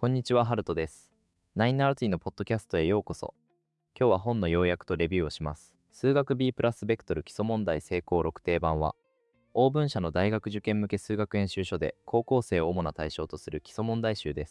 こんにちは、ハルトです。ナインアーティのポッドキャストへようこそ。今日は本の要約とレビューをします。数学 B プラスベクトル基礎問題成功6定版は、欧文社の大学受験向け数学演習書で高校生を主な対象とする基礎問題集です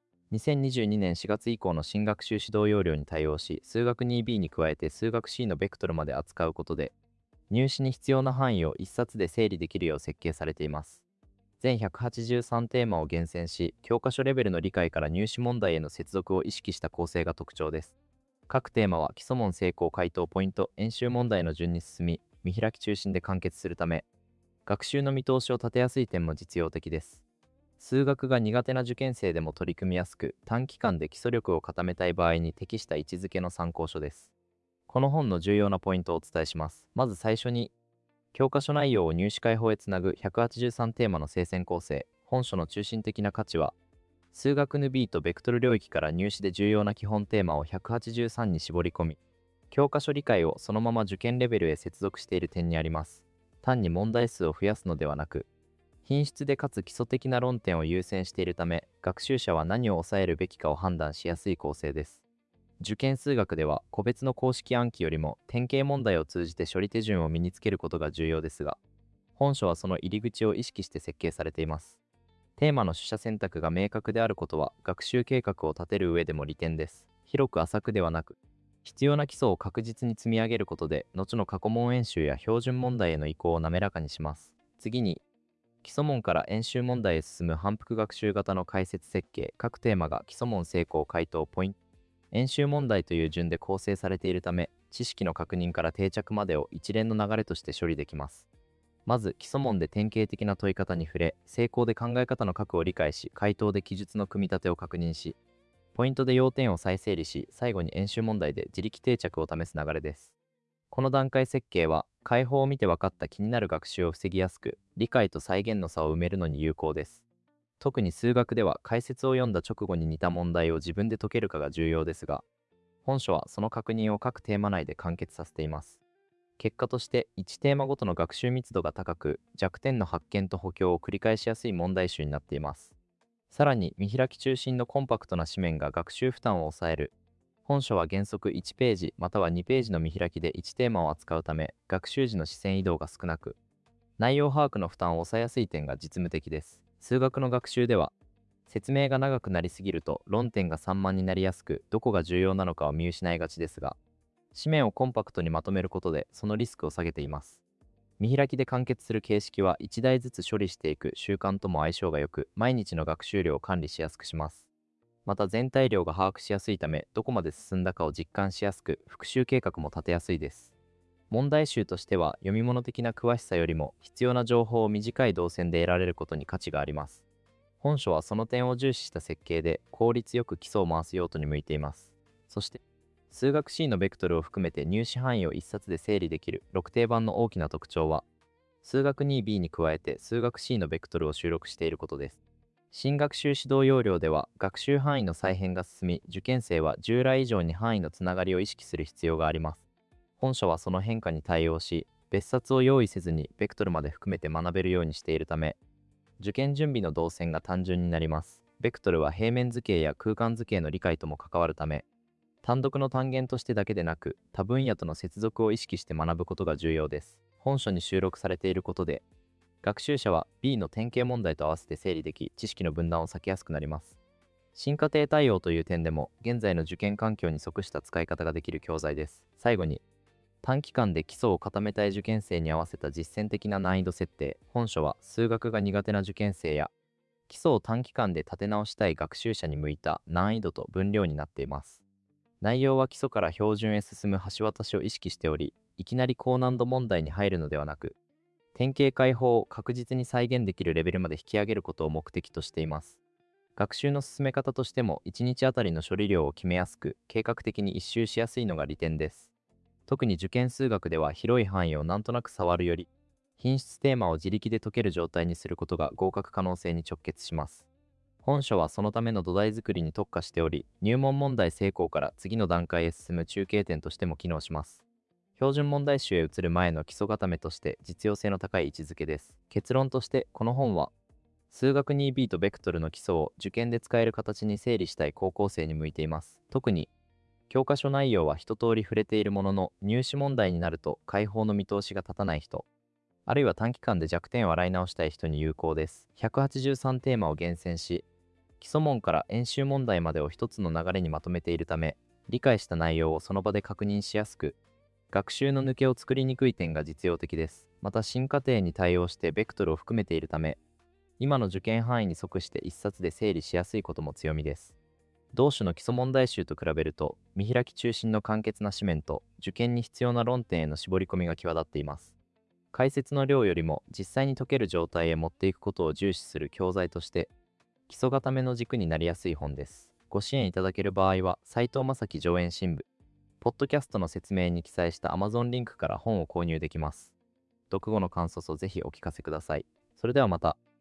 。2022年4月以降の新学習指導要領に対応し、数学 2B に加えて数学 C のベクトルまで扱うことで、入試に必要な範囲を一冊で整理できるよう設計されています。全183テーマを厳選し、教科書レベルの理解から入試問題への接続を意識した構成が特徴です。各テーマは基礎問成功回答ポイント、演習問題の順に進み、見開き中心で完結するため、学習の見通しを立てやすい点も実用的です。数学が苦手な受験生でも取り組みやすく、短期間で基礎力を固めたい場合に適した位置づけの参考書です。この本の重要なポイントをお伝えします。まず最初に、教科書内容を入試解法へつなぐ183テーマの聖戦構成。本書の中心的な価値は、数学 NB とベクトル領域から入試で重要な基本テーマを183に絞り込み、教科書理解をそのまま受験レベルへ接続している点にあります。単に問題数を増やすのではなく、品質でかつ基礎的な論点を優先しているため、学習者は何を抑えるべきかを判断しやすい構成です。受験数学では個別の公式暗記よりも典型問題を通じて処理手順を身につけることが重要ですが、本書はその入り口を意識して設計されています。テーマの取捨選択が明確であることは学習計画を立てる上でも利点です。広く浅くではなく、必要な基礎を確実に積み上げることで、後の過去問演習や標準問題への移行を滑らかにします。次に、基礎問から演習問題へ進む反復学習型の解説設計。各テーマが基礎問成功回答ポイント、演習問題という順で構成されているため、知識の確認から定着までを一連の流れとして処理できます。まず、基礎問で典型的な問い方に触れ、成功で考え方の核を理解し、回答で記述の組み立てを確認し、ポイントで要点を再整理し、最後に演習問題で自力定着を試す流れです。この段階設計は、解法を見て分かった気になる学習を防ぎやすく、理解と再現の差を埋めるのに有効です。特に数学では解説を読んだ直後に似た問題を自分で解けるかが重要ですが、本書はその確認を各テーマ内で完結させています。結果として1テーマごとの学習密度が高く、弱点の発見と補強を繰り返しやすい問題集になっています。さらに見開き中心のコンパクトな紙面が学習負担を抑える。本書は原則1ページまたは2ページの見開きで1テーマを扱うため、学習時の視線移動が少なく、内容把握の負担を抑えやすい点が実務的です。数学の学習では、説明が長くなりすぎると論点が散漫になりやすく、どこが重要なのかを見失いがちですが、紙面をコンパクトにまとめることでそのリスクを下げています。見開きで完結する形式は1台ずつ処理していく習慣とも相性が良く、毎日の学習量を管理しやすくします。また全体量が把握しやすいため、どこまで進んだかを実感しやすく、復習計画も立てやすいです。問題集としては、読み物的な詳しさよりも必要な情報を短い動線で得られることに価値があります。本書はその点を重視した設計で、効率よく基礎を回す用途に向いています。そして、数学 C のベクトルを含めて入試範囲を一冊で整理できる6定版の大きな特徴は、数学 2B に加えて数学 C のベクトルを収録していることです。新学習指導要領では学習範囲の再編が進み、受験生は従来以上に範囲のつながりを意識する必要があります。本書はその変化に対応し、別冊を用意せずにベクトルまで含めて学べるようにしているため、受験準備の動線が単純になります。ベクトルは平面図形や空間図形の理解とも関わるため、単独の単元としてだけでなく、他分野との接続を意識して学ぶことが重要です。本書に収録されていることで、学習者は B の典型問題と合わせて整理でき、知識の分断を避けやすくなります。進化程対応という点でも、現在の受験環境に即した使い方ができる教材です。最後に、短期間で基礎を固めたい受験生に合わせた実践的な難易度設定。本書は数学が苦手な受験生や、基礎を短期間で立て直したい学習者に向いた難易度と分量になっています。内容は基礎から標準へ進む橋渡しを意識しており、いきなり高難度問題に入るのではなく、典型解法を確実に再現できるレベルまで引き上げることを目的としています。学習の進め方としても1日あたりの処理量を決めやすく、計画的に一周しやすいのが利点です。特に受験数学では広い範囲をなんとなく触るより、品質テーマを自力で解ける状態にすることが合格可能性に直結します。本書はそのための土台作りに特化しており、入門問題成功から次の段階へ進む中継点としても機能します。標準問題集へ移る前の基礎固めとして実用性の高い位置づけです。結論として、この本は、 数学 2B とベクトルの基礎を受験で使える形に整理したい高校生に向いています。特に、教科書内容は一通り触れているものの、入試問題になると解放の見通しが立たない人、あるいは短期間で弱点を洗い直したい人に有効です。183テーマを厳選し、基礎問から演習問題までを一つの流れにまとめているため、理解した内容をその場で確認しやすく、学習の抜けを作りにくい点が実用的です。また新課程に対応してベクトルを含めているため、今の受験範囲に即して一冊で整理しやすいことも強みです。同種の基礎問題集と比べると、見開き中心の簡潔な紙面と受験に必要な論点への絞り込みが際立っています。解説の量よりも実際に解ける状態へ持っていくことを重視する教材として、基礎固めの軸になりやすい本です。ご支援いただける場合は、斉藤正樹上演新聞、ポッドキャストの説明に記載した Amazon リンクから本を購入できます。読後の感想をぜひお聞かせください。それではまた。